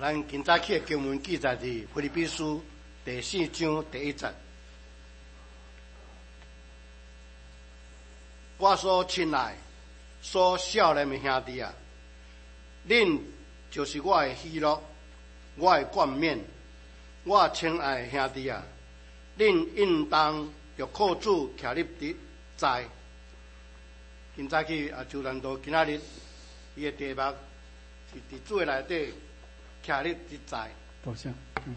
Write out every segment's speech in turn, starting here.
咱今早起的经文记载伫腓立比书第4章第1节。我所亲爱、所少年的兄弟啊，恁就是我的喜乐，我的冠冕。我亲爱的兄弟啊，恁应当着靠主徛立伫在。今早起周兰道今仔日伊的题目是伫主的内底徛立伫在。 多谢。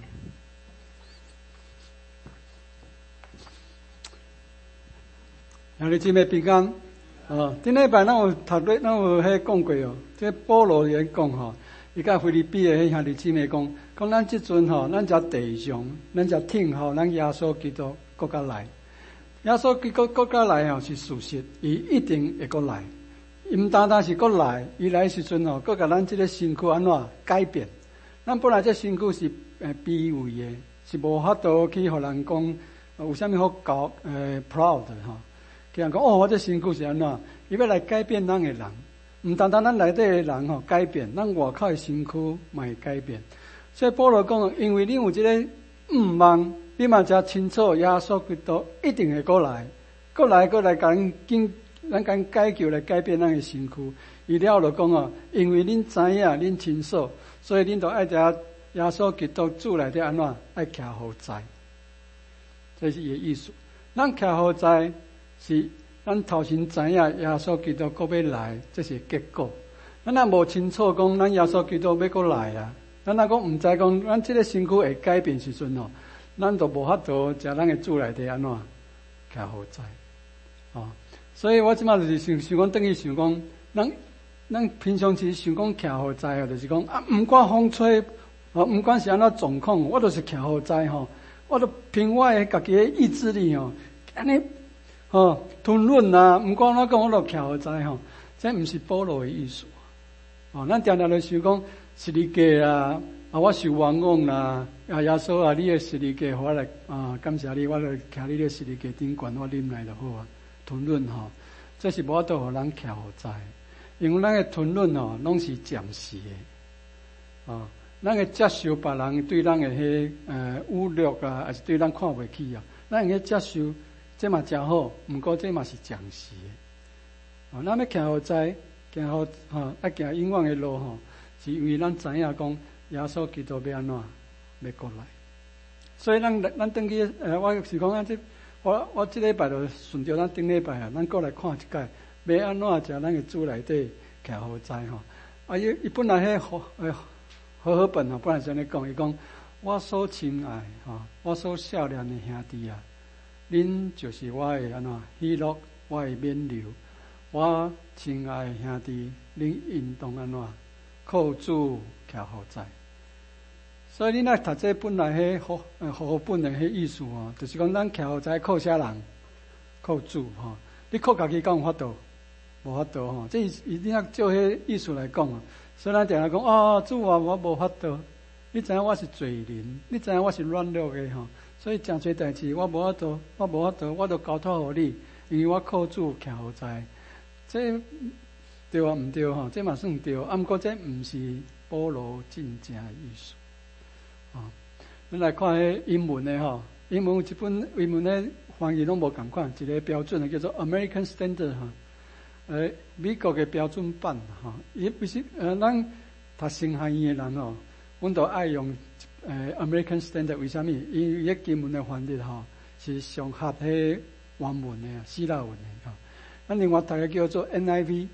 兄弟姊妹平安。顶礼拜咱有读过，咱有讲过哦。这保罗也讲吼，伊甲腓立比的兄弟姊妹讲咱即阵吼，咱只地上，咱只听候咱耶稣基督国家来。耶稣基督国家来吼是事实，伊一定会国来。伊毋单单是国来，伊来时阵吼，国甲咱即个身躯安怎改变？咱本来这身躯是卑微的，是无法度去互人讲有啥物好高proud 的吼。叫人讲我这身躯是安怎？伊要来改变咱的人，毋单单咱内底的人吼改变，咱外口的身躯嘛会改变。所以保罗讲，因为你有这个望，你嘛才清楚耶稣基督一定会过来，过来甲咱甲解救来改变咱的身躯。伊了就讲哦，因为恁知影恁清楚，所以恁就爱在耶稣基督主内底安怎爱徛好在，这是伊的意思。咱徛好在是咱头先知影耶稣基督国要来，这是结果。咱若无清楚讲咱耶稣基督要过来啊，咱若讲毋知讲咱这个身躯会改变时阵哦，咱就无法度在咱的主内底安怎徛好在所以我即马就是想讲，等于想讲，咱平常时想讲徛好在哦，就是讲毋管风吹毋管是安怎状况，我都是徛好在我都凭我的家己的意志力安尼吞忍啊，毋管怎讲，我都徛好在这毋是保罗的意思咱常常就想讲十字架啊，我受冤枉啦，耶稣啊，你的十字架，我来感谢你，我来徛你的十字架顶悬，我忍耐就好啊。吞忍这是无法度互人徛好在，因为咱的吞忍拢是暂时的咱会接受别人对咱的侮辱啊，还是对咱看袂起咱会接受，这嘛真好，毋过这嘛是暂时的咱要徛好在，行好要行永远的路是因为咱知影讲耶稣基督要安怎要过来，所以咱登去我是讲我这礼拜就顺着咱顶礼拜咱过来看一解，要安怎在咱的主内底徛好在伊本来好本本来是安尼讲，伊讲我所亲爱我所少年的兄弟啊，恁就是我的安怎喜乐，我的冕旒，我亲爱的兄弟，恁应当安怎靠主徛好在。所以你若读这本来好本的意思就是讲咱徛好在靠啥人？靠主你靠家己敢有法度？无法度这一定要照迄意思来讲所以咱定来讲主啊，我无法度。你知影我是罪人，你知影我是软弱的所以真侪代志我无法度，我就交托互你，因为我靠主徛好在。这对毋对这嘛算对，不过这毋是保罗真正的意思。咱来看迄英文的英文有一本英文的翻译拢无共款，一个标准的叫做 American Standard 美国的标准版伊不是咱读新汉语的人阮都爱用American Standard， 为虾米？因为迄经文的翻译是上合迄原文的希腊文的咱另外大家叫做 NIV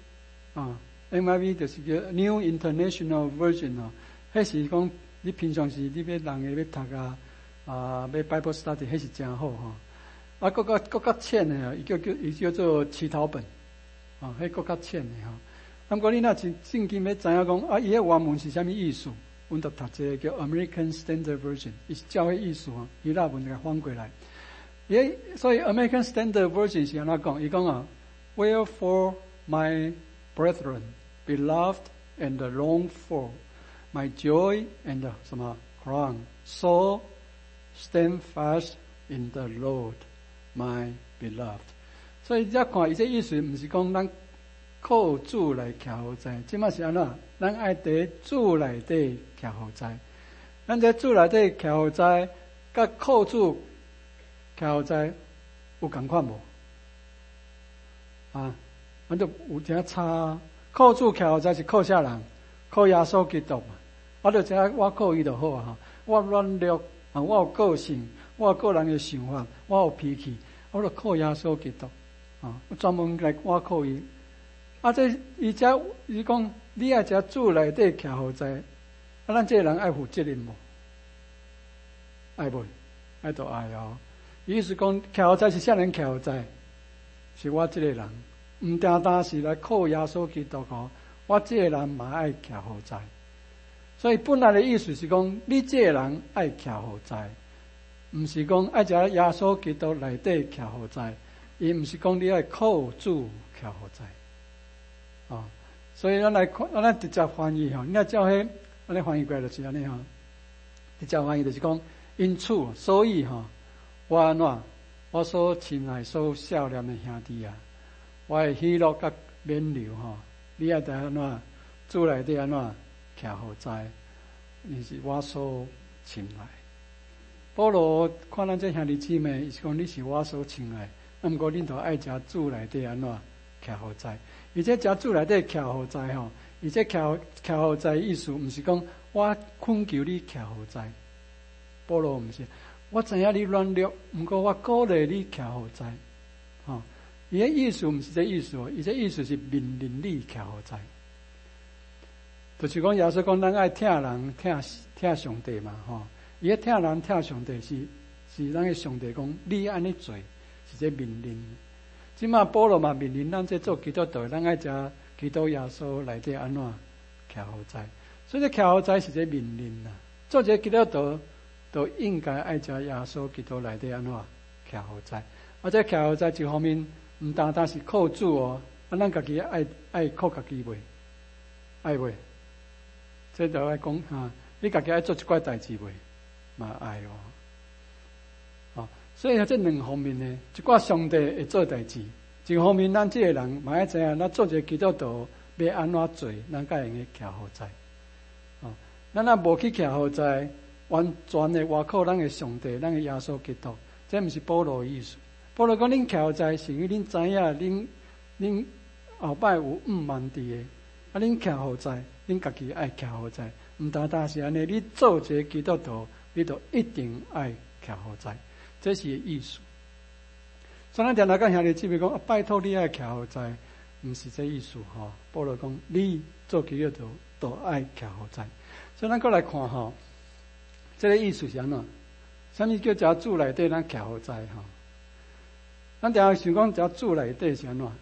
NIV 就是叫 New International Version 迄是讲你平常时你要人要读要 Bible Study， 迄是真好更较浅的伊叫做祈祷本迄更较浅的不过你若正经要知影讲伊迄原文是啥物意思，阮就读这个叫 American Standard Version， 伊是照迄意思希腊文给翻过来。所以 American Standard Version 是安怎讲？伊讲Wherefore my brethren, beloved and longed for, my joy and 什么 crown, so stand fast in the Lord, my beloved。所以这看伊这意思，毋是讲咱靠主来徛好在。即马是安怎？咱爱伫主内底徛好在。咱在主内底徛好在，甲靠主徛好在有共款无？啊，咱就有一点差。靠主徛好在是靠啥人？靠耶稣基督嘛。就知影我靠伊就好啊！我软弱啊，我有个性，我有个人的想法，我有脾气，我就靠耶稣基督啊！我专门来我靠伊。这伊遮伊讲，你爱遮主内底徛好在，咱这个人爱负责任无？爱袂？爱就爱哦。意思讲，徛好在是啥人徛好在？是我这个人，唔单单是来靠耶稣基督哦，我这个人嘛爱徛好在。所以本来的意思是讲，你这个人爱徛好在，唔是讲爱在耶稣基督内底徛好在，伊唔是讲你爱靠主徛好在。所以咱来看，咱直接翻译吼，你若照迄，咱来翻译过来就是安尼吼。直接翻译就是讲，因此，所以吼，我安怎，我所亲爱、所少年的兄弟啊，我的喜乐甲免流吼，你爱在安怎，主内底安怎徛好在，你是我所亲爱。保罗看咱这兄弟姊妹，伊是讲你是我所亲爱，毋过恁著爱食主内底安怎徛好在。而且食主内底徛好在吼，而且徛好在意思毋是讲我恳求你徛好在，保罗毋是，我知影你软弱，毋过我鼓励你徛好在，吼，伊个意思毋是这意思哦，伊这意思是命令你徛好在，就是讲耶稣讲咱爱听人听上帝嘛，吼，伊个听人听上帝是咱个上帝讲你安尼做是这命令。即马保罗嘛命令咱这做基督徒，咱爱食基督耶稣内底安怎徛好在，所以这徛好在是这命令啦。做一个基督徒，就应该爱食耶稣基督内底安怎徛好在。这徛好在一方面，唔单单是靠主哦，咱家己爱靠家己袂，爱袂？这就爱讲哈，你家己爱做一寡代志袂，嘛爱哦。所以这两方面呢，一寡上帝会做代志，一方面咱这个人嘛要知影，咱做一个基督徒要安怎做，咱才会用徛好在。咱若无去徛好在，完全的外靠咱的上帝，咱的耶稣基督，这毋是保罗的意思。保罗讲恁徛好在，是因为恁知影恁后摆有万伫的，恁徛好在，恁家己爱徛好在，毋单单是安尼，你做一个基督徒，你就一定爱徛好在。这是意思，所以咱常常讲兄弟姊妹讲，拜托你爱徛好在，毋是这意思吼。保罗讲，你做基督徒都爱徛好在。所以咱过来看吼，这个意思是安怎？什么叫只主内底咱徛好在吼？咱常常想讲只主内底是安怎？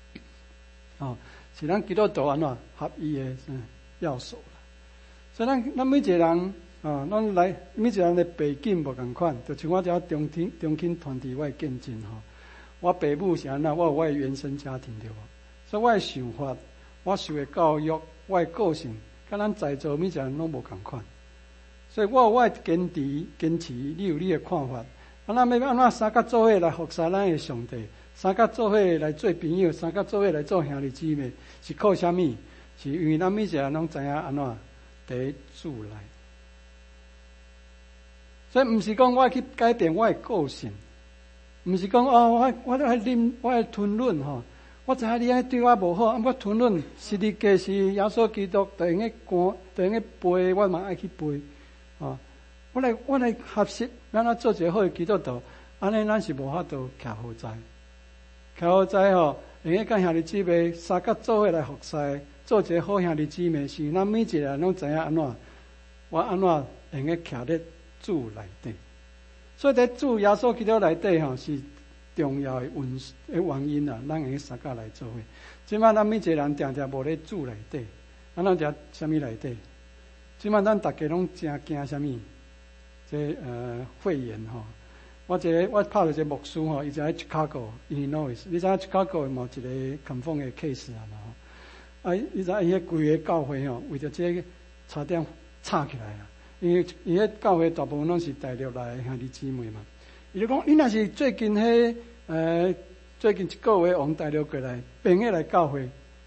是咱基督徒安怎合一的要素啦。所以咱每一个人。咱来每一个人的背景无共款，就像我这中青团体我的见证吼。我爸母是安怎，我有我的原生家庭对无？所以我的想法，我受的教育，我的个性，甲咱在座每一个人拢无共款。所以我有我的坚持，你有你的看法。咱要安怎三甲做伙来服侍咱的上帝，三甲做伙来做朋友，三甲做伙来做兄弟姊妹，是靠啥物？是因为咱每一个人拢知影安怎伫主内。所以毋是讲我去改变我的个性，毋是讲我爱吞忍吼。我知影你安尼对我无好，我吞忍是你家是耶稣基督，就用个赶，就用个背，我嘛爱去背。我来合适，咱做一个好的基督徒，安尼咱是无法度徛好在。徛好在吼，用个甲兄弟姊妹三甲做伙来服侍，做一个好兄弟姊妹，是咱每一个人拢知影安怎，我安怎用个徛咧主内底，所以在主耶稣基督内底吼是重要的原因啊！咱用三甲来做伙。即摆咱每一个人定定无咧主内底，咱拢只啥物内底？即摆咱大家拢真惊啥物？这肺炎吼！我拍到一个牧师吼，伊就喺 Chicago，Illinois。你知影 Chicago 某一个 confirm 的 case 啊吼？你知伊迄规个教会吼，为着这个差点吵起来啊！因为伊迄教会大部分拢是大陆来的兄弟姊妹嘛，伊就讲，你若是最近一个月往大陆过来，朋友来教会，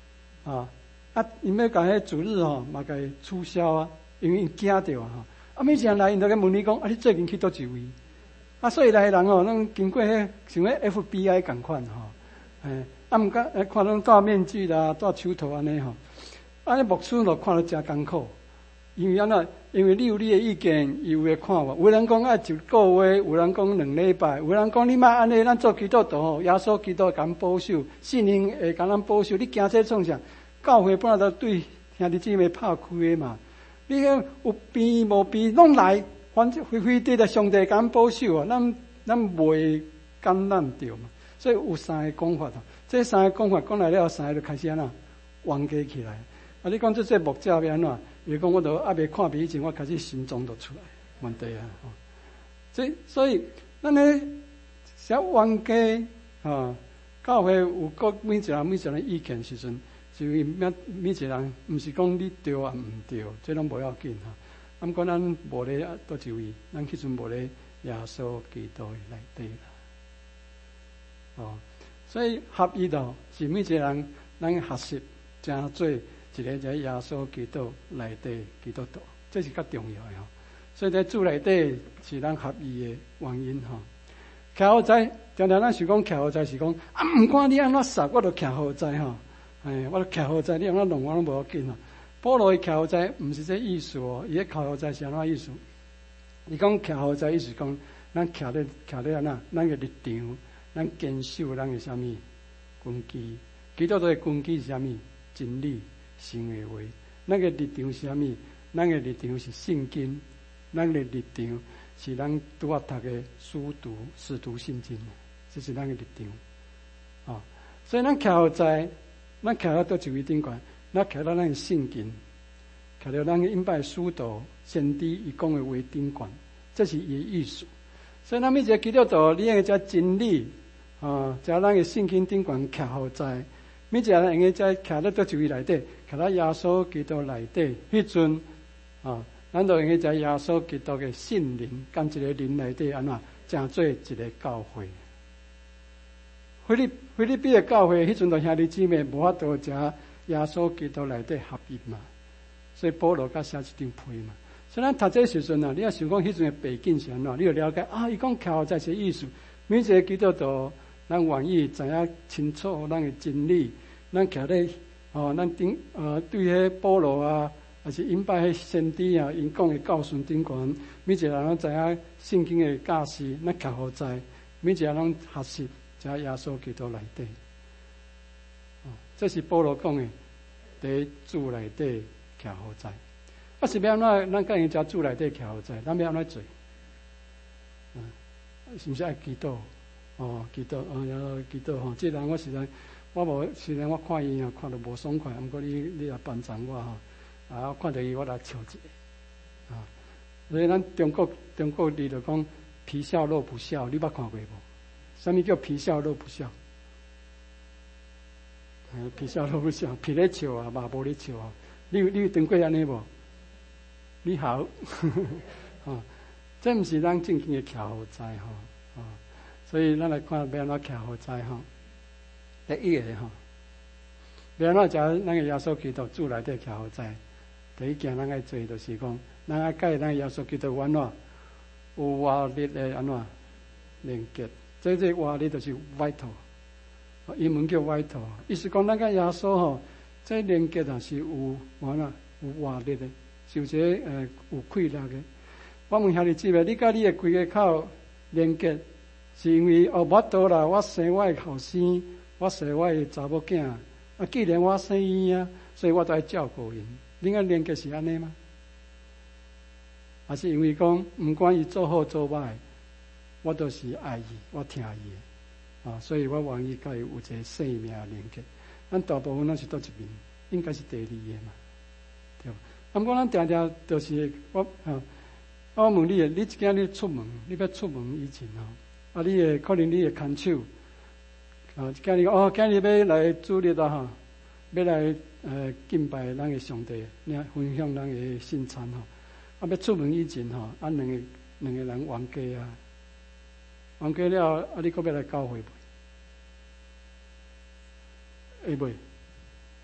因要甲迄主日嘛甲伊取消啊，因为因惊着每一人来因都甲问你讲，你最近去倒一位？所以来的人拢经过迄像迄 FBI 共款毋敢看拢戴面具啦，戴手套安尼尼牧师就看了真艰苦，因为安怎？因为你有你的意见，伊有诶看法。有人讲一个月，有人讲2礼拜，有人讲你莫安尼，咱做基督徒耶稣基督敢保守，圣灵会甲咱保守。你惊这创啥？教会本来就对兄弟姊妹拍开诶嘛。你有病无病拢来，反正非对的上帝敢保守咱袂感染着嘛。所以有3个讲法这3个讲法讲来了，3个就开始安怎冤家起来。你讲这牧者要安怎？伊讲我都未看病以前，我开始心脏就出来问题所以咱咧小冤家教会有各每一人意见时阵，就每一人毋是讲你对啊毋对，这拢无要紧毋过咱无咧倒一位，咱迄阵无咧耶稣基督内底啦。所以合一是每一人咱学习正做一个在耶稣基督内底基督徒，这是较重要的所以在主内底是咱合一的原因徛好在，常常咱想讲徛好在是讲毋管你安怎杀，我都徛好在我都徛好在，你安怎弄我拢无要紧保罗伊徛好在，毋是这意思伊咧徛好在是安怎意思？伊讲徛好在意思讲，咱徛咧安怎？咱嘅立场，咱坚守咱嘅啥物根基？基督徒嘅根基是啥物？真理。神的话，咱个立场是啥物？咱个立场是圣经，咱个立场是咱拄啊读的使徒信经，这是咱个立场所以咱徛好在，咱徛到倒一位顶悬，咱徛到咱的圣经，徛到咱个应拜使徒先知伊讲的话顶悬，这是伊的意思。所以咱每一个基督徒，你用只真理在咱个圣经顶悬徛好在。每一个人用在徛在倒一位内底，徛在耶稣基督内底，迄阵咱就用在耶稣基督的信灵，跟一个灵内底安怎，成做一个教会。菲律宾的教会，迄阵就兄弟姊妹无法度在耶稣基督内底合一嘛，所以保罗甲写一张批嘛。所以咱读这时阵你要想讲迄阵的背景是安怎，你就了解伊讲徛好在是意思。每一个基督徒。咱愿意知影清楚咱的真理，咱徛咧咱对迄保罗还是因拜迄先知因讲的教训顶悬，每一个人拢知影圣经的教示，咱徛好在，每一个人拢学习在耶稣基督内底。这是保罗讲的，在主内底徛好在。是要安怎？咱甲因在主内底徛好在，咱要安怎做？是毋是爱祈祷？基督基督这人我实在虽然我看伊看得无爽快，毋过你也帮助我我看到伊我来笑一下所以咱中国里就讲皮笑肉不笑，你捌看过无？什么叫皮笑肉不笑？皮笑肉不笑，皮咧笑肉无咧笑你有听过安尼无？你好这毋是咱正经的徛好在所以咱来看要安怎徛好在第一个要安怎食咱个耶稣基督主内底徛好在。第一件咱爱做就是讲，咱爱甲咱耶稣基督安怎有活力的安怎连结。这活力就是 vital， 英文叫 vital， 意思讲咱甲耶稣这连结是有有活力的，是有一个有气力的。我问兄弟姊妹，你甲你的规个口连结？是因为无多啦，我生我的后生，我生我的查某囝，既然我生伊所以我都爱照顾因。恁个连结是安尼吗？还是因为讲，毋管伊做好做歹，我都是爱伊，我听伊的所以我愿意甲伊有一个生命的连结。咱大部分拢是倒一面，应该是第二个嘛，对吧？毋过咱常常就是我问你今日出门，你要出门以前你可能你会牵手今日今日要来主日要来敬拜咱的上帝，分享咱的圣餐要出门以前两个人冤家冤家了你搁要来教会袂？会袂？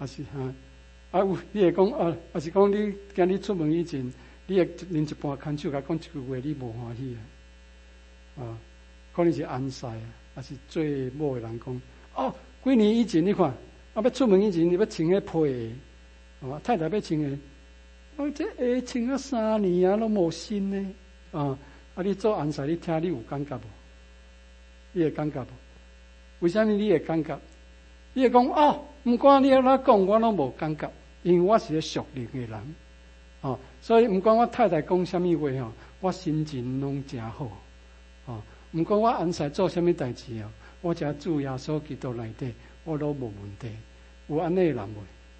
还是有你会讲还是讲你今日出门以前，你会拎一盘牵手，甲讲一句话，你无欢喜可能是安塞还是做某的人讲几年以前你看要出门以前，你要穿迄皮的，太太要穿的，这穿3年啊，拢无新呢你做安塞，你听你有感觉无？你会感觉无？为什么你会感觉？你会讲不管你安怎讲，我拢无感觉，因为我是个属灵的人所以不管我太太讲什么话我心情拢真好不管我安塞做什么代志我只要主耶稣基督内底，我都无问题。有安尼的人袂？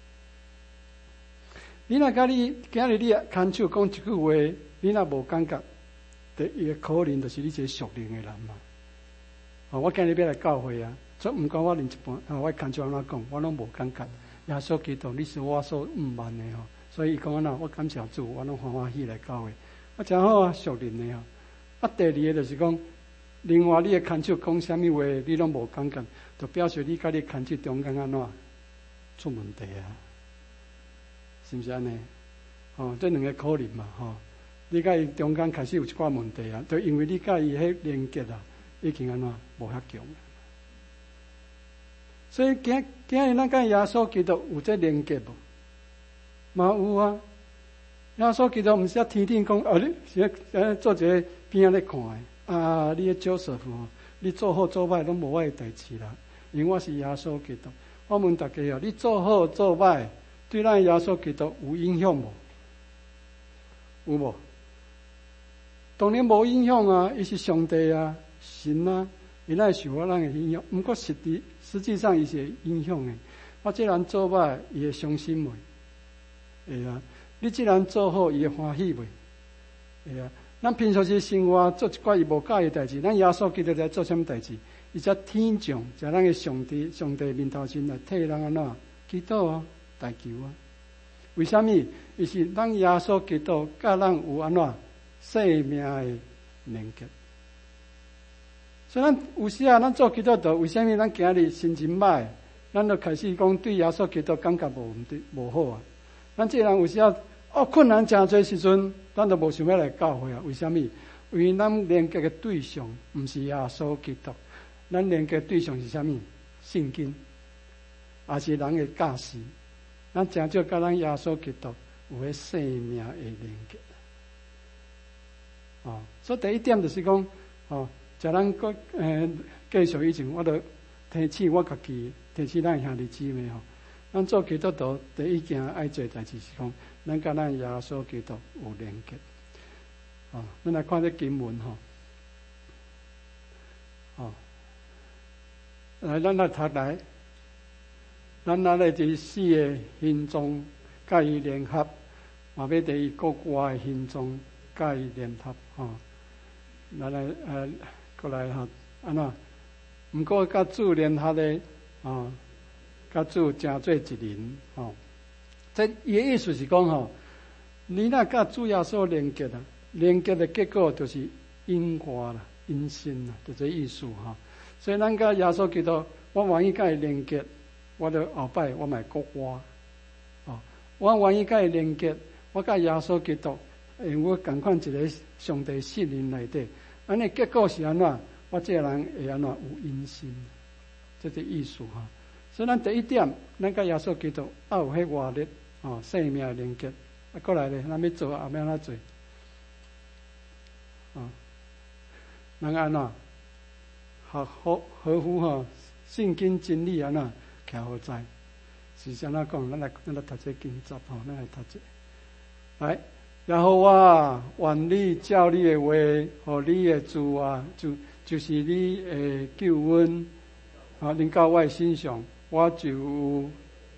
你若今日你牵手讲一句话，你若无感觉，伊可能就是你一个属灵的人嘛。我今日要来教会所以不管我另一半我牵手安怎讲，我拢无感觉。耶稣基督，你是我所盼的所以伊讲我感谢主，我拢欢欢喜来教会。我真好属灵的第二个就是讲，另外你的牵手讲什么话，你拢无感觉，就表示你甲你牵手中间安怎出问题是不是安尼？这两个可能嘛你甲伊中间开始有一寡问题就因为你甲伊迄连结已经安怎无遐强。所以今日咱甲耶稣基督有这连结无？嘛有耶稣基督毋是天天讲你是做一个边仔咧看的你的Joseph你做好做歹拢无我的代志啦，因为我是耶稣基督。我问大家你做好做歹对咱耶稣基督有影响无？有无？当然无影响伊是上帝神伊哪会受我咱的影响？不过实际上伊是会影响的。我这人做歹，伊会伤心袂？会你这人做好，伊会欢喜袂？会咱平常时生活做一寡伊无介意的代志，咱耶稣基督在做什么代志？伊才天降在咱的上帝面头前来替咱安怎祈祷代求为什么？伊是咱耶稣基督甲咱有安怎生命的连结。所以咱有时咱做基督徒，为什么咱今日心情歹？咱就开始讲对耶稣基督感觉无好咱这人有时困难真多时阵，咱就无想要来教会为什么？因为咱连结的对象毋是耶稣基督，咱连结的对象是啥物？圣经，也是人的教示。咱真少甲咱耶稣基督有迄生命的连结所以第一点就是讲在咱继续以前，我就提醒我家己，提醒咱兄弟姊妹咱做基督徒第一件爱做代志是讲，咱甲咱耶稣基督有连结咱来看这经文来，咱来读来，咱拿来第4个形状甲伊联合，嘛要第国外的形状甲伊联合来过来安怎？毋过甲主联合的甲主成做一人这伊的意思是讲你若甲主耶稣连结连结的结果就是因果啦、因信啦，就这意思所以咱甲耶稣基督，我愿意甲伊连结，我就后摆我嘛国外我愿意甲伊连结，我甲耶稣基督，因为我共款一个上帝信任内底，安尼结果是安怎？我这个人会安怎有因信？这个意思所以咱第一点，咱甲耶稣基督有迄活力生命的连结。过来咧，咱要做也要安怎做？咱安怎合乎圣经真理安怎徛好在？是安怎讲？咱来读这经集咱来读这。来，然后愿你照你的话，和你的主就是你的救恩临到我的身上，我就有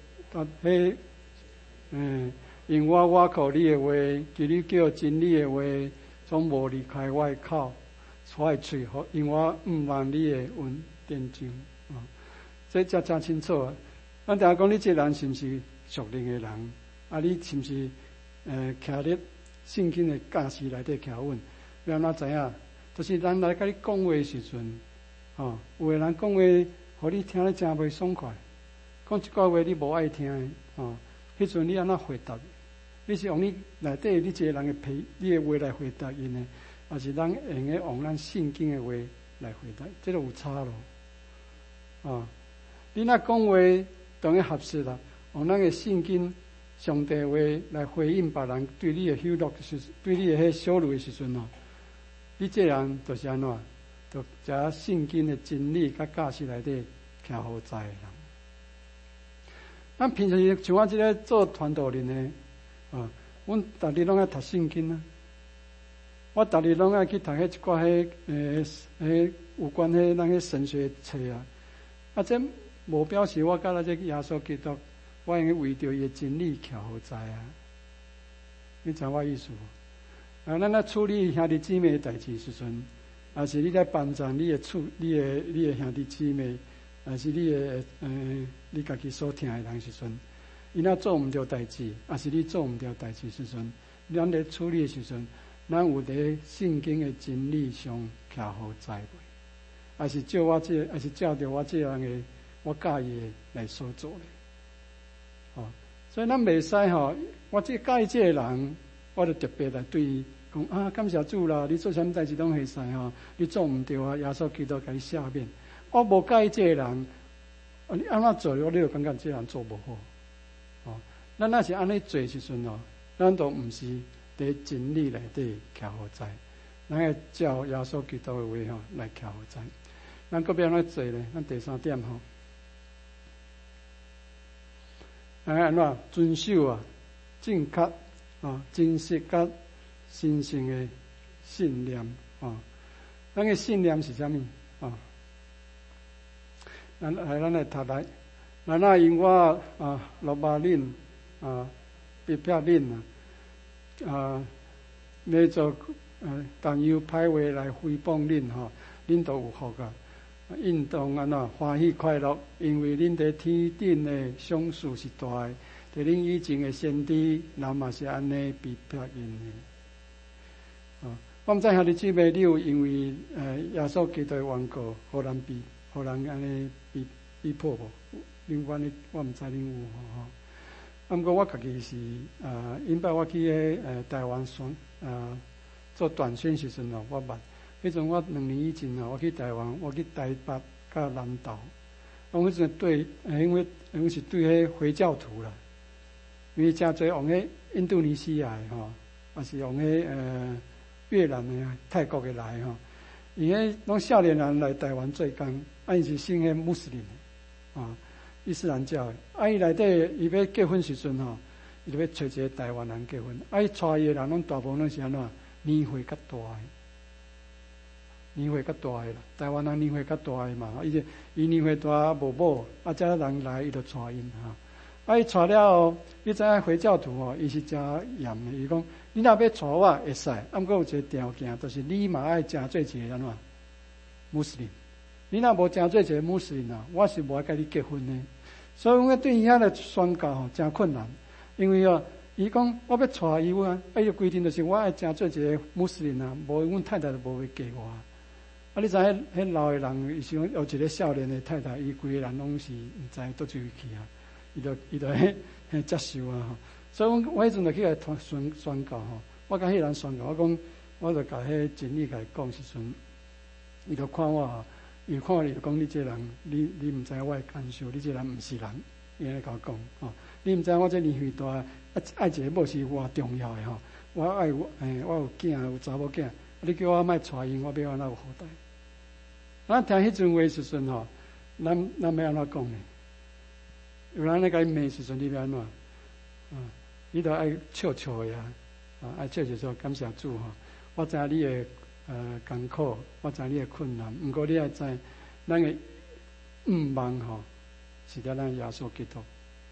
因我靠你的话，求你叫真理的话，总无离开我的口，我的嘴，因我望你的恩典上这真清楚咱等下讲，你这人是不是属灵的人？你是不是徛咧圣经的教示内底徛稳？要安怎知影？就是咱来甲你讲话的时阵有的人讲话，互你听咧真袂爽快， 讲一句话你无爱听的，吼，迄阵你安怎回答？你是用你内底你一个人的你的话来回答因呢，还是咱用个用咱圣经的话来回答？这个有差咯，你若讲话当然合适啦，用咱的圣经、上帝话来回应别人对你的羞辱时，对你的迄羞辱的时阵你这人就是安怎？就将圣经的真理甲价值内底徛好在的人。咱平时像我这个做传道人的。阮逐日拢爱读圣经啊！我逐日拢爱去读迄一寡迄有关迄咱迄神学册啊！这无表示我甲咱这耶稣基督，我用为着伊的真理徛好在啊！你知我意思无？咱咧处理兄弟姊妹的代志时阵，也是你在帮助你的兄弟姊妹，也是你家己所听的人时阵。伊若做毋着代志，也是你做毋着代志时阵，咱咧处理的时阵，咱有伫圣经的真理上徛好在袂？还是照着我这样的我介意的来所做咧？所以咱袂使我介意这个人，我就特别来对伊讲感谢主啦！你做啥物代志拢会使你做毋着啊！耶稣基督甲你赦免。我无介意这个人，你安怎做，你就感觉这个人做无好。咱若是安尼做时阵咱都毋是伫真理内底徛好在，咱要照耶稣基督的话来徛好在。咱搁要安怎做咧？咱第三点安怎遵守正确真实甲神圣的信念咱的信念是啥物咱来读来。那因我罗马恁逼迫恁要做但用歹话来诽谤恁恁都有福啊！应当安怎欢喜快乐，因为恁在天顶的赏赐是大的，在恁以前的先知，人嘛是安尼逼迫因的。我毋知兄弟姊妹，你有因为耶稣基督的缘故，互人安尼逼迫无？我毋知恁有毋过我家己是因摆我去台湾做短宣时阵我捌。迄阵我2年以前我去台湾，我去台北甲南投。我迄阵对，因为是对迄回教徒啦，因为真侪用迄印度尼西亚的也是用迄越南的、泰国的来因迄拢少年人来台湾做工，因是信迄穆斯林伊斯兰教的。伊内底伊要结婚时阵伊就要找一个台湾人结婚。伊带伊的人拢大部分拢是安怎年岁较大的。年岁较大的啦，台湾人年岁较大的嘛，伊年岁大无某，这人来伊就带因伊带了后，你知影回教徒伊是真严的。伊讲，你若要带我会使，毋过有一个条件，就是你嘛爱真做一个安怎穆斯林。你若无真做一个穆斯林我是无爱甲你结婚的。所以我对伊遐来宣告真困难，因为伊讲我要带伊就规定就是我爱真做一个穆斯林无阮太太就无会嫁我。你知迄老的人，伊是讲有一个少年的太太，伊规个人拢是毋知倒去去伊就迄接受所以我迄阵就去来宣告我甲迄人宣告，我就甲迄真理甲伊讲时阵，伊就看我伊看我就讲你这人，你毋知我的感受，你这人毋是人，伊来甲我讲你毋知我这年岁大，爱一个某是偌重要的我爱我有囝有查某囝，你叫我莫带因，我要安怎有好代？咱听迄阵话时阵咱要安怎讲呢？有人咧甲伊骂时阵，你要安怎？你著爱笑笑的爱笑笑说感谢主我知你的艰苦，我知你的困难，毋过你爱知咱的愿望是了咱耶稣基督。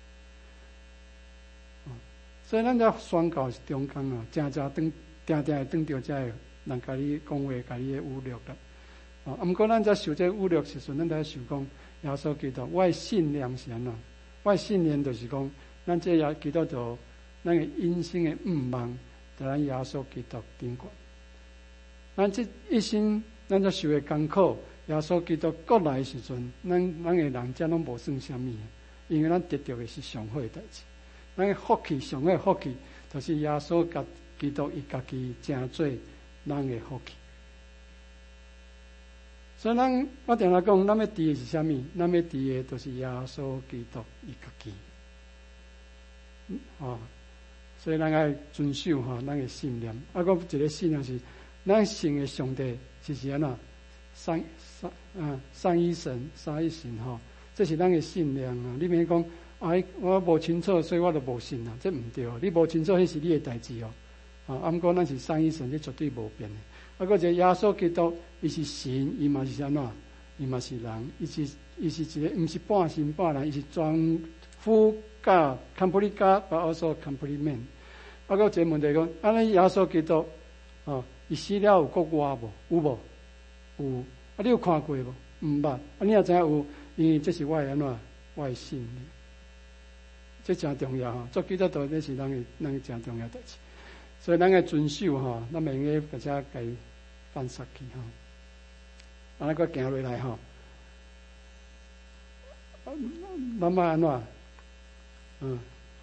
所以咱这宣告是中间定定会当着这个人甲你讲话，甲你的侮辱啦。毋过咱在受这侮辱时阵，咱在想讲耶稣基督，我的信念是安怎？我的信念就是讲，咱这耶基督徒，咱的因生的愿望，在咱耶稣基督顶管。咱这一生，咱这受的艰苦，耶稣基督过来的时阵，咱的人家拢无算啥物， 因为咱得到的是上好的代志。咱的福气，上好的福气，就是耶稣基督伊家己成做咱的福气。所以我定来讲，咱要治的是啥物？咱要治的就是耶稣基督伊家己。所以咱爱遵守咱的信念。啊，搁一个信念是，咱信的上帝是安怎？三一神，这是咱的信念啊！你免讲我无清楚，所以我就无信啊，这毋对。你无清楚，迄是你的代志哦。毋过咱是三一神，这绝对无变的。啊，搁一个耶稣基督，伊是神，伊嘛是安怎？伊嘛是人，伊是一个，毋是半神半人，伊是全副God complete God， but also complete man。啊，搁一个问题讲，安尼耶稣基督伊死了有国活无？有无？有。啊，你有看过无？毋捌。啊，你也知影有，因为这是我的安怎？我的信念，这真重要做基督徒，这是咱的真重要代志。所以咱要遵守咱袂用个只该犯杀去咱搁行落来咱嘛安怎？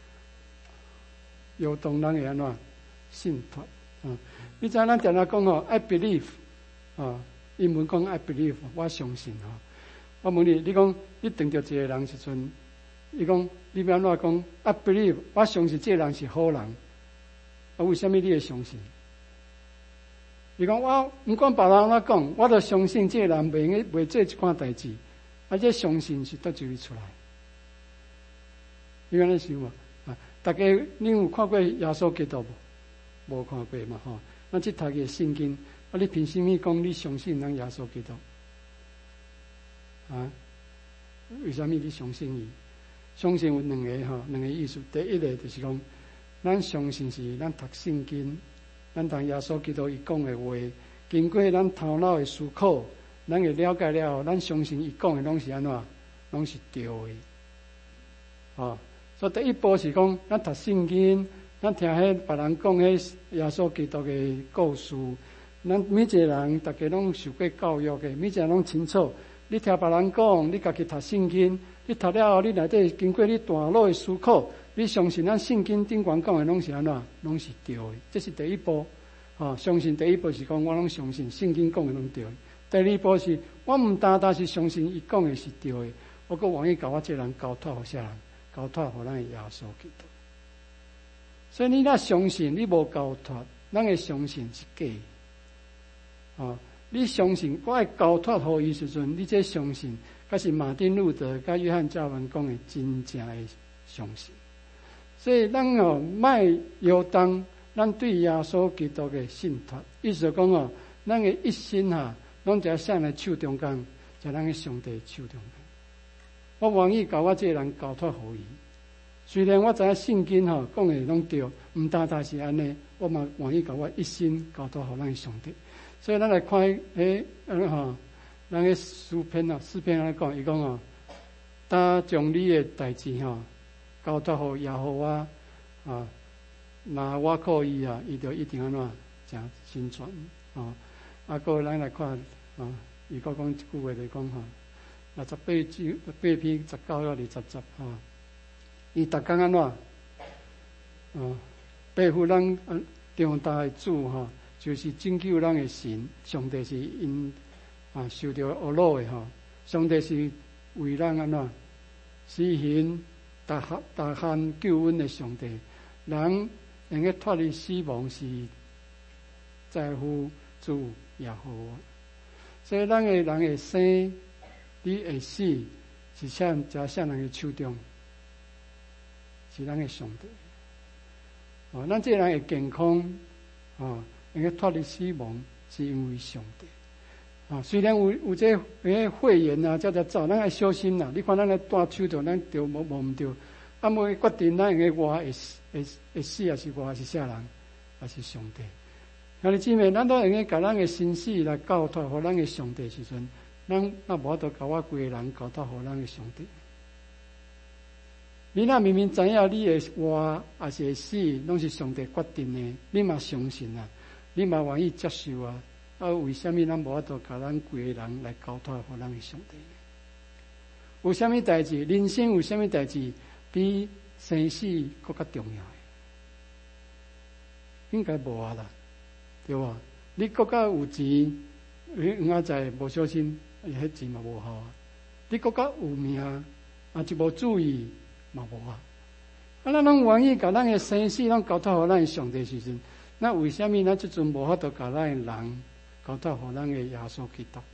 有动咱会安怎？信托你知咱定来讲I believe 英文讲 I believe， 我相信我问你，你讲你碰到一个人时阵，伊讲你要安怎讲 I believe， 我相信这个人是好人。为什么你会相信？伊讲我不管别人安怎讲，我都相信这个人袂做一款代志。这相信是倒就会出来。你安尼想大家你有看过耶稣基督无？无看过嘛咱即读嘅圣经，你凭什么讲你相信咱耶稣基督？为什么你相信伊？相信有两个意思。第一个就是讲，咱相信是咱读圣经，咱读耶稣基督伊讲的话，经过咱头脑的思考，咱会了解了后，咱相信伊讲的拢是安怎？拢是对的。所以第一步是讲，咱读圣经，咱听别人讲耶稣基督的故事，咱每一个人大家拢受过教育的，每一个人拢清楚。你听别人讲，你家己读圣经，你读了后，你内底经过你大脑的思考，你相信咱圣经顶悬讲的拢是安怎？拢是对的。这是第一步。相信第一步是讲，我拢相信圣经讲的拢对的。第二步是我唔单单是相信伊讲的是对的，我阁愿意甲我这人交托互啥人？交托互咱的耶稣基督。所以你若相信，你无交托，咱的相信是假的。你相信我会交托互伊时阵，你这相信，才是马丁路德甲约翰教文讲的真正的相信。所以咱莫摇动咱对耶稣基督的信托，意思讲咱的一心拢在向咱手中间，在咱的上帝手中间。我愿意甲我这个人交托互伊。虽然我知影圣经讲的拢对，毋单单是安尼，我嘛愿意甲我一心交托互咱的上帝。所以咱来看咱个诗篇来讲，伊讲他将你的代志交托互耶和华那我靠伊伊就一定安怎诚心全个咱来看伊讲一句话来讲68篇19到20节伊逐工安怎背负咱重大的主就是拯救咱的神，上帝是因受到恶恼的上帝是为咱安怎施行大项救恩的上帝，人能够脱离死亡是在乎主耶和华。所以咱的人会生，你会死，是在谁人的手中？是咱的上帝。咱这人会健康能够脱离死亡，是因为上帝。虽然有这肺炎才走，咱要小心啦。你看咱来带手中，咱对无毋对？要决定咱会活会死，还是活是啥人？还是上帝？兄弟姊妹，咱都会甲咱的生死来交托互咱的上帝时阵，咱无法度甲我规个人交托互咱的上帝。你若明明知影你会活还是会死，拢是上帝决定的，你嘛相信你嘛愿意接受为什么咱无法度甲咱规个人来交托互咱的上帝？ 有啥物代志，人生有啥物代志比生死更较重要的？应该无啊啦，对吧？你更较有钱，你仔在无小心，迄钱嘛无效啊。你更较有命，一无注意嘛无啊。咱拢愿意甲咱的生死拢交托互咱的上帝时阵，那为什么咱即阵无法度甲咱的人交托互咱的耶稣基督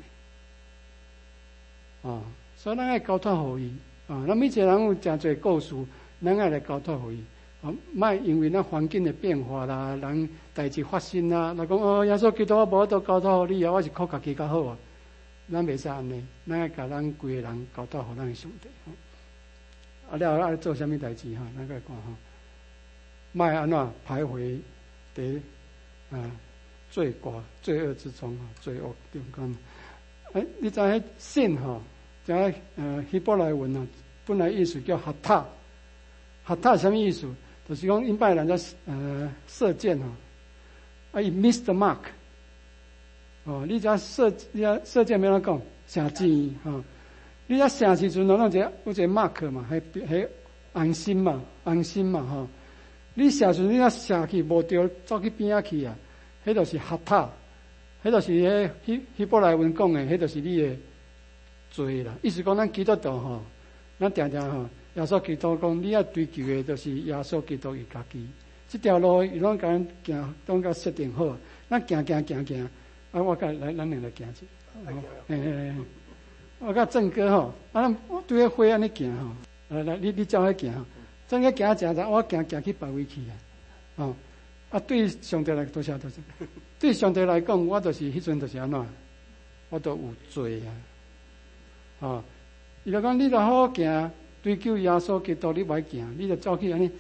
呢？所以咱爱交托互伊。咱每一个人有诚侪故事，咱爱来交托互伊。莫因为咱环境的变化啦，人代志发生啦，来讲耶稣基督我无法度交托互你啊，我是靠家己较好啊。咱袂使安尼，咱爱甲咱规个人交托互咱的上帝。了后爱做啥物代志咱来看莫安怎徘徊伫罪恶之中罪恶中间。你知迄信即希伯来文本来意思叫哈塔，哈塔什么意思？就是讲因拜人家射箭伊 miss the mark。你遮射箭要怎讲？射箭你遮射时阵，有一个 mark 嘛，迄红心嘛，你射时阵，你若射去无着，走去边仔去啊，迄就是哈塔，迄就是迄希伯来文讲的，迄就是你的罪啦。意思讲，咱基督徒咱常常耶稣基督讲，你要追求的就是耶稣基督伊家己。这条路伊拢甲咱行，拢甲设定好，咱行。我甲咱两个来行者。我甲郑哥咱对迄花安尼行来，你照迄行郑哥行正，我行去别位去对上帝来多谢。对上帝来讲，我就是迄阵就是安怎，我都有罪啊。伊就讲你若好行，追求耶稣基督，你歹行，你就走去安尼。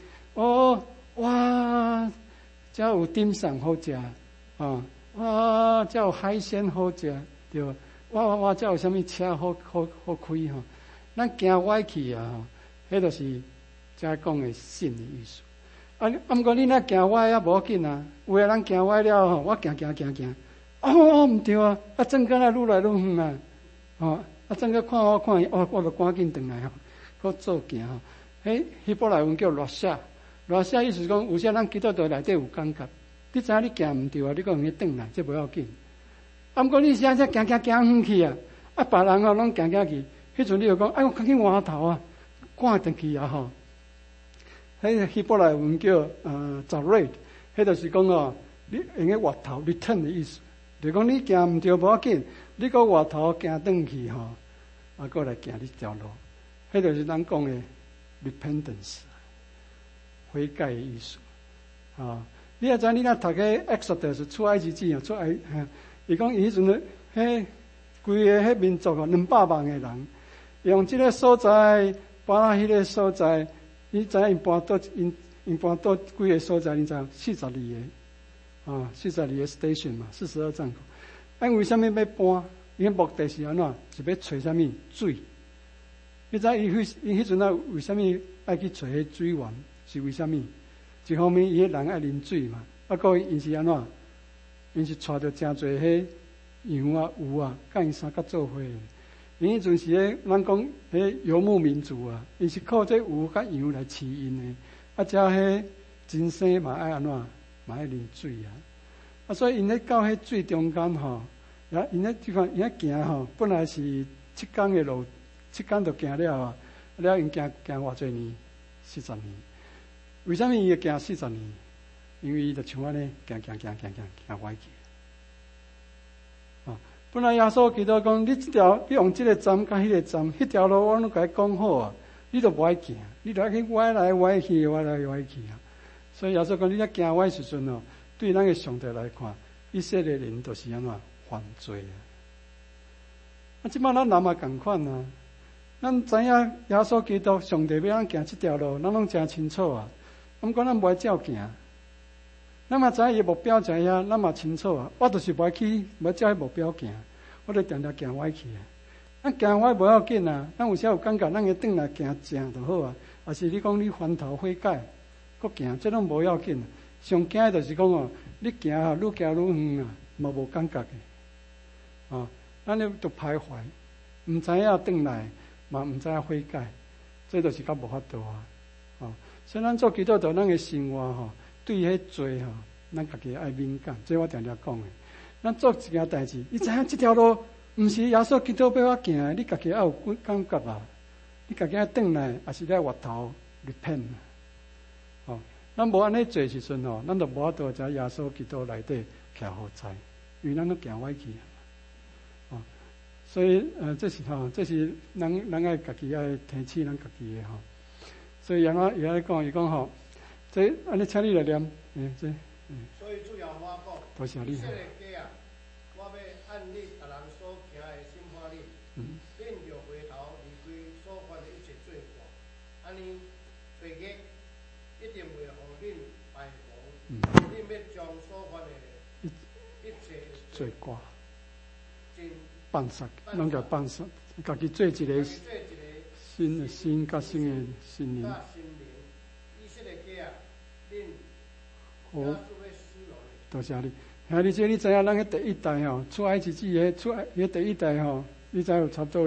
哇，遮有点心好食哇，遮有海鲜好食，对吧？哇，遮有啥物车好开咱行歪去迄就是遮讲的信的意思。毋过你若行歪无要紧啊，有个人行歪了我行，毋对啊，正个来愈来愈远正个看我看伊，我就赶紧转来搁做行迄希伯来文叫落下意思讲，有些咱基督徒内底有感觉。你知影你行毋对你搁用去转来，这无要紧。毋过你现在行远去别人拢行去，迄阵你就讲，我赶紧换头赶转去迄希伯来文叫zaret，迄就是讲你用个换头 return 的意思，就讲你行毋对无要紧，你搁换头行转去搁来行你条路，迄就是咱讲的 repentance， 悔改的意思你也知，你若读个 Exodus 出埃及记伊讲伊迄阵迄规个迄民族200万个人，用即个所在搬到迄个所在，你知因搬到因搬到几个所在？你知42个42个 station 嘛，42站口。为什么要搬？伊目的是安怎？是要找啥物水？你知伊迄阵为什么爱去找迄水源？是为什么？一方面，伊迄人爱啉水嘛，个因是安怎？因是带着诚侪迄羊牛甲因相甲做伙。因迄阵是咱讲迄游牧民族因是靠这牛甲羊来饲因的。遮迄真生嘛爱安怎？嘛爱啉水所以因咧到迄水中间因咧即款因咧行本来是7天的路，7天就行了了因行偌济年，40年。为什么伊会行40年？因为伊就像安尼行歪去。本来耶稣基督讲，你用这个站甲迄个站，迄条路我拢甲你讲好你都无爱行，你就爱去歪来歪去所以耶稣讲，你咧行歪时阵对咱个上帝来看，以色列人都是安怎犯罪即摆咱人嘛共款咱知影耶稣基督上帝要咱行这条路，咱拢真清楚毋过咱无爱照行，咱嘛知影伊目标在遐，咱嘛清楚我就是无照迄目标行，我就定行歪去咱行歪无要紧咱有时有感觉，咱个转来行正就好还是你讲你翻头悔改，搁行，这拢无要紧上惊的就是讲你行愈行愈远嘛无感觉的咱就徘徊，毋知影转来， 嘛毋知影悔改，这就是较无法度啊！哦，所以咱做基督徒，咱嘅生活吼，对迄罪吼，咱家己爱敏感，这我常常讲嘅。咱做一件代志，你知影这条路毋是耶稣基督要我行的，你家己要有感觉啊！你家己要转来，还是咧回头 repent 哦，咱无安尼做时阵吼，咱就无法度在耶稣基督内底徛好在，因为咱都行歪去啊！哦，所以这是这是咱爱家己爱提起咱家己的吼。所以伊爱讲，伊讲吼，这安尼请你来念， 所以主要我讲， 多谢你。 我要按你别人所行的心法律，恁就回头离开所犯的一切罪过，安尼罪孽一定会互恁败亡。恁要将所犯的一切罪过，放下，拢叫放下，家己做一个新的心甲新的心灵。以色列家啊，恁好，多谢你。兄弟姐，你知影咱迄第一代吼，出埃及记迄第一代吼，你知有差不多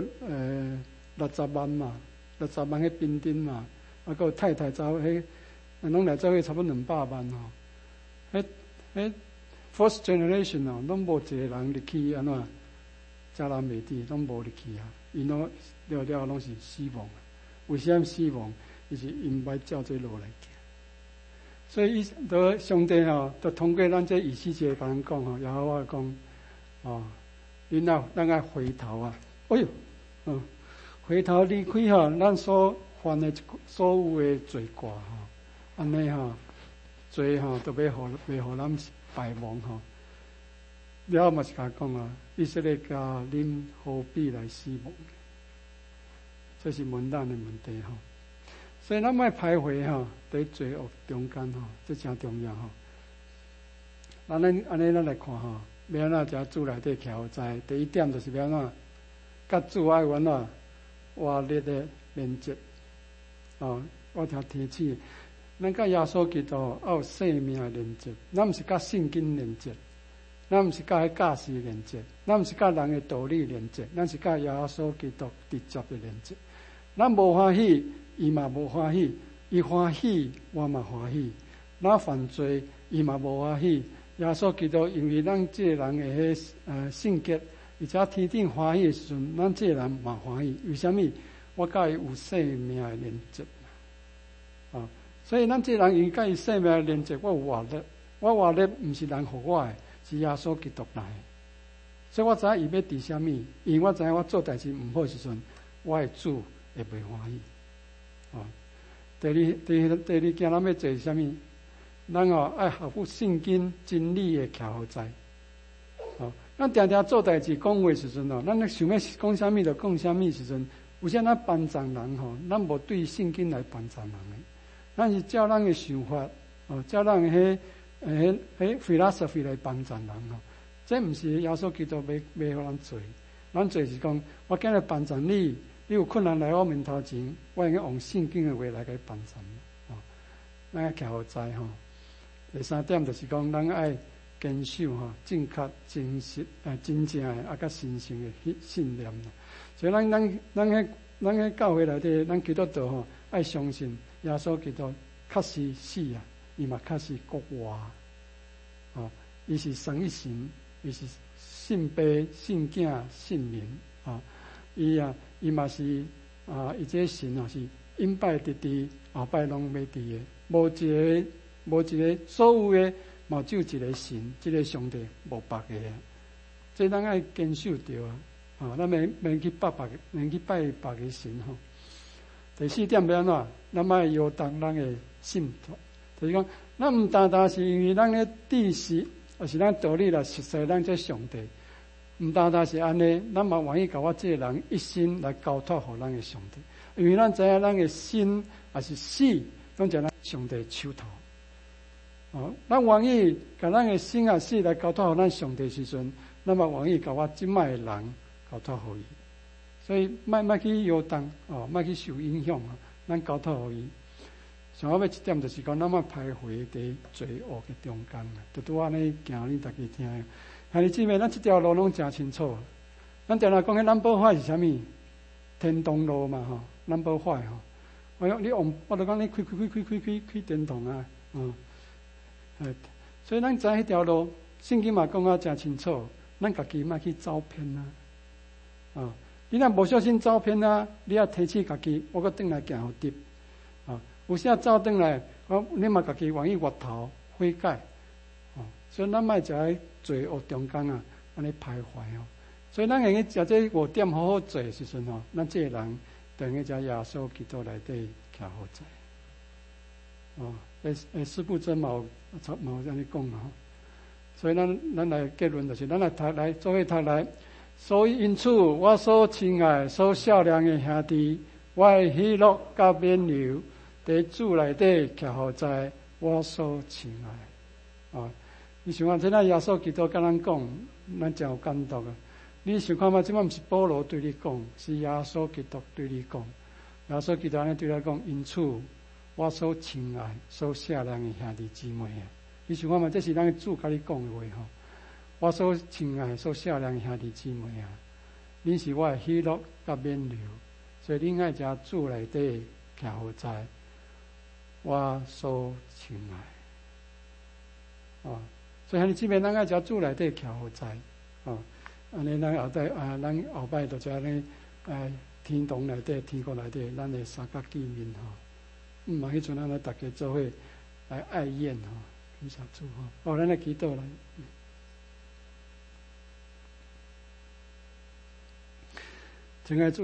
60万嘛，60万迄兵丁嘛，啊个太太走迄，拢来做迄差不多200万吼。迄 first generation 哦，拢无一个人入去安怎，迦南美地拢无入去啊，因拢了拢是死亡。为什么死亡？就是因歹照这路来行。所以都上帝吼，都通过咱这以西结甲咱讲吼，然后我讲哦，然后咱爱回头啊，哎呦，回头离开吼，咱所犯的所有的罪过吼，安尼吼，罪吼都袂互咱败亡吼。了嘛是甲讲啊，以色列家恁何必来死亡？这是问咱的问题吼。所以咱莫徘徊吼，在罪恶中间吼，这真重要吼。安尼咱来看吼，要安怎在主内底徛好在。第一点就是要安怎，甲主爱有安怎活力的连接。哦，我听提起，咱甲耶稣基督要有生命的连接，咱毋是甲圣经连接，咱毋是甲迄教士连接，咱毋是甲人的道理连接，咱是甲耶稣基督直接的连接。咱无欢喜。伊嘛无欢喜，伊欢喜，我嘛欢喜。咱犯罪，伊嘛无欢喜。耶稣基督因为咱这个人的性格，而且天顶欢喜的时阵，咱这个人嘛欢喜。为什么？我甲伊有生命的连接啊！所以咱这个人因甲伊生命的连接，我有活力。我活力毋是人互我的，是耶稣基督来的。所以我知影伊要伫什么，因为我知影我做代志毋好时阵，我的主会袂欢喜。哦，第二件咱要做是啥物？咱爱合乎圣经真理的徛好在。哦，咱常常做代志讲话时阵哦，咱想要讲啥物就讲啥物时阵，有些咱帮助人吼，咱无对圣经来帮助人的，咱是照咱的想法哦，照咱的迄 philosophy 来帮助人吼。这毋是耶稣基督要互咱做，咱做是讲，我今日帮助你。你有困难来我面头前，我应该用圣经的话来给帮助你。哦，咱要徛好在吼。第三点就是讲，咱爱坚守吼正确、真实、真正的甲神圣的信念。所以咱迄教会内底，咱基督徒吼爱相信耶稣基督确实死啊，伊嘛确实国活。哦，伊是三一神，伊是信父、信子、信灵啊，伊嘛是伊这神是因拜直直，后拜拢要伫的，无一个所有的嘛只有一个神，这个上帝无别个啊。这咱爱坚守着啊，咱免去拜别个神吼。第四点要安怎？咱爱摇动咱的信徒，就是讲，咱毋单单是因为咱的知识，而是咱道理来熟悉咱这上帝。毋单单是安尼，咱嘛愿意甲我这个人一心来交托互咱的上帝，因为咱知影咱的心也是死，拢在咱上帝手头。哦，咱愿意甲咱的心啊死来交托互咱上帝时阵，咱嘛愿意甲我即摆的人交托互伊。所以莫去摇动哦，莫去受影响啊，咱交托互伊。上后尾一点就是讲，咱莫徘徊伫罪恶的中间啊，就拄安尼行，恁大家听。兄弟姊妹，咱这条路拢真清楚。咱常常讲，咱保法是啥物？ 天堂路嘛吼，咱无坏吼。我就讲你开电筒啊，所以咱知迄条路，圣经嘛讲啊真清楚，咱家己莫去走偏啊。你若无小心走偏啊，你也提醒家己，我搁转来行互直啊。有啥走转来，你嘛家己愿意回头悔改所以咱莫就喺罪恶中间啊，安尼徘徊所以咱用去食这5点好好做时阵咱这个人等于在耶稣基督内底徛好在四不真嘛有安尼讲所以咱来结论就是，咱来做伙读来。所以因此，我所亲爱、所孝良的兄弟，我的喜乐甲免流，在主内底徛好在我所亲爱。你想看，这咱耶稣基督跟咱讲，咱真有感动啊！你想看嘛？这摆不是保罗对你讲，是耶稣基督对你讲。耶稣基督安尼对咱讲，因此我所亲爱、所孝良的兄弟姊妹啊！你想看嘛？这是咱主甲你讲的话我所亲爱、所孝良的兄弟姊妹啊，恁是我的喜乐甲免流，所以恁爱在主内底徛好在我所亲爱所以兄弟姊妹，咱爱在主内底徛好在安尼咱咱后摆就在安尼天堂内底、天国内底，咱的三角见面嘛，迄阵咱大家做伙来爱宴感谢主咱来祈祷来。亲爱的主。